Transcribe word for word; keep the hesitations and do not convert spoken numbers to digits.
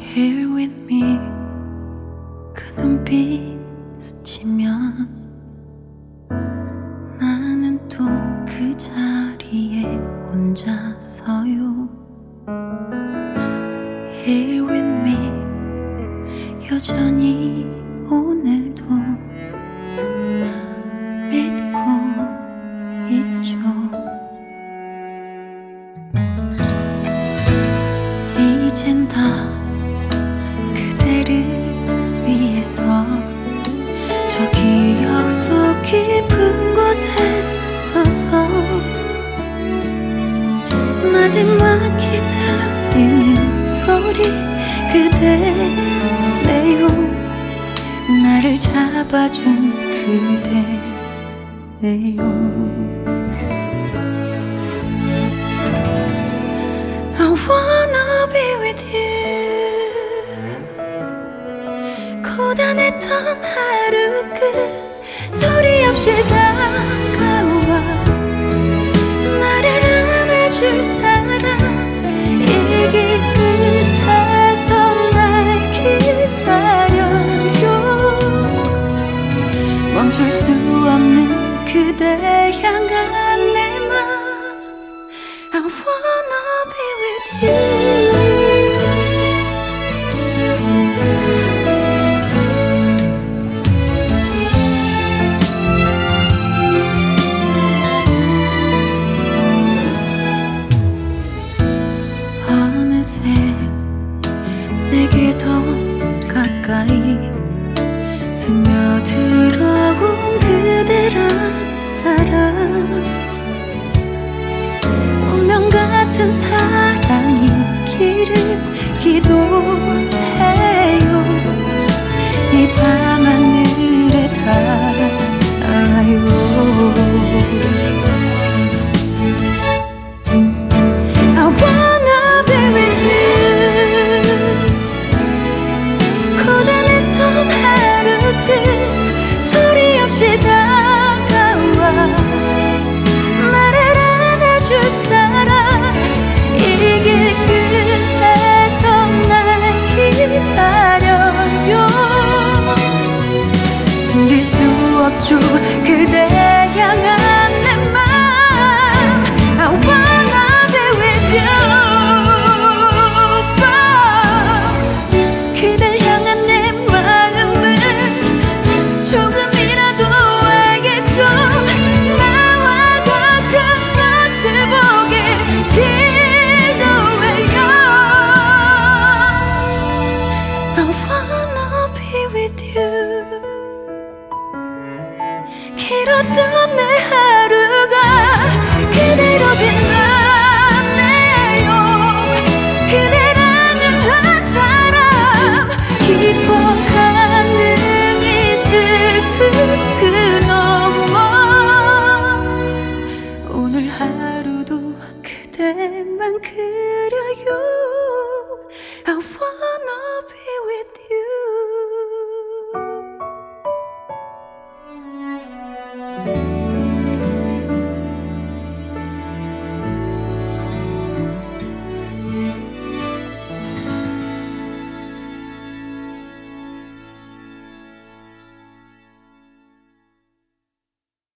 Here with me 그 눈빛 스치면 나는 또 그 자리에 혼자 서요. Here with me 여전히 오늘도 믿고 있죠. 이젠 다 그대를 위해서 저 기억 속 깊은 곳에 서서 마지막에 들리는 소리 그대네요. 나를 잡아준 그대네요. I wanna be with you. 고단했던 하루 끝 소리 없이 다가와 나를 안아줄 사람 이 길 끝에서 날 기다려요. 멈출 수 없는 그대 향한 내 맘 I wanna be with you. 어느새 내게 더 가까이 스며들어온 그대란 사람 운명 같은 사람